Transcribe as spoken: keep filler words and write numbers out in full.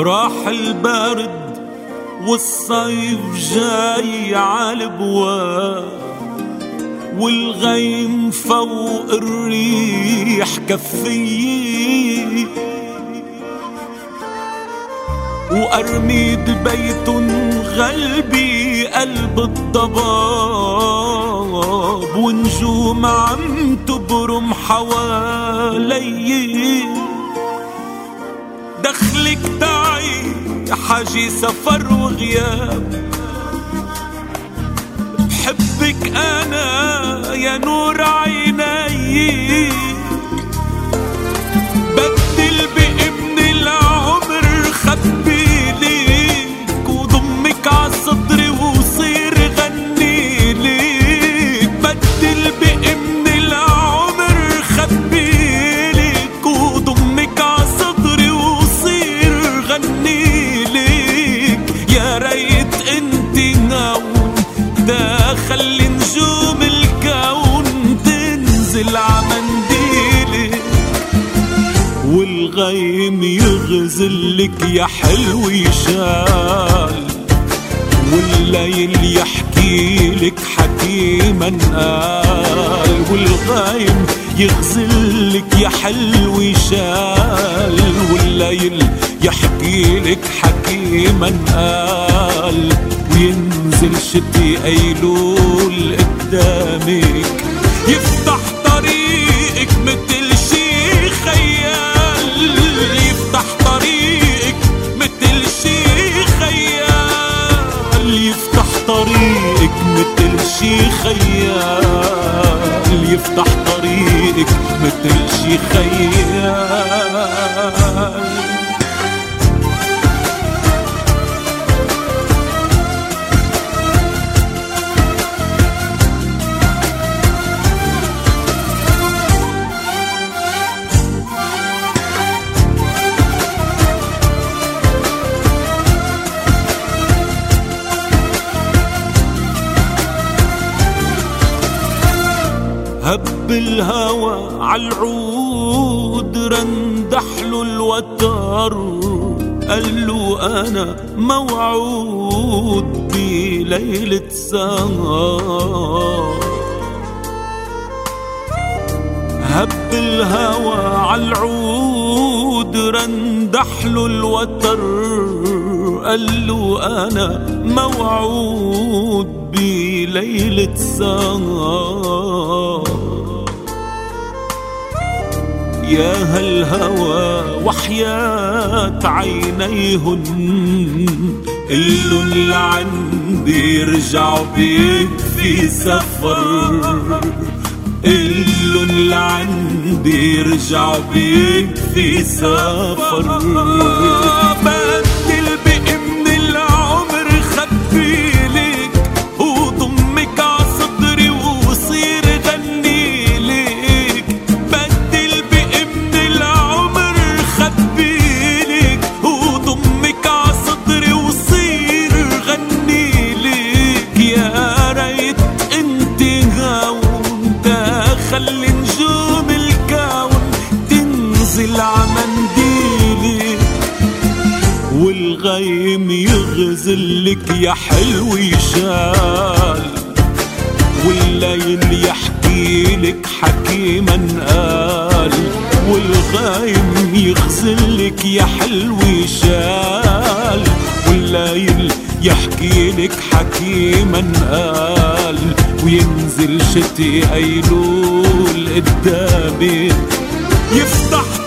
راح البرد والصيف جاي عالبواب، والغيم فوق الريح كفي، وأرميد بيت غلبي قلب الضباب، ونجوم عم تبرم حوالي. دخلك تعي حاجي سفر وغياب، بحبك أنا يا نور عيني، بدل بابن العمر خبي ليك، وضمك عالصدر وصير غني ليك. بدل بابن العمر خبي ليك، وضمك عالصدر وصير غني ليك. يا ريت انت ناوم خلي نجوم الكون تنزل عمنديلك، والغيم يغزلك يا حلو يشال، والليل يحكيلك حكيما قال. والغيم يغزلك يا حلو يشال، والليل يحكيلك حكيما قال. وينزل شتي أيلول قدامك، يفتح طريقك متل شي خيال، يفتح طريقك متل شي خيال، يفتح طريقك متل شي خيال، يفتح طريقك متل شي خيال. هب الهوى عالعود رندحله الوتر، قالوا أنا موعود بليلة سهر. هب الهوى عالعود رندحله الوتر، قالوا أنا موعود بليلة سهر. يا هالهوى وحياة عينيهن، قلن لعندي رجعوا بيك في سفر، قلن لعندي رجعوا بيك في سفر. بدل بابن العمر خبي لك، وضمك عالصدر وصير غني لك. بدل بابن العمر خبي لك، وضمك عالصدر وصير غني لك. يا ريت انت هون خلي نجوم الكون تنزل عمنديلك، والغيم يغزلك يا حلو يشال، والليل يحكيلك حكيما قال. والغيم يغزلك يا حلو يشال، والليل يحكيلك حكيما قال. وينزل شتي أيلول قدامك، يفتح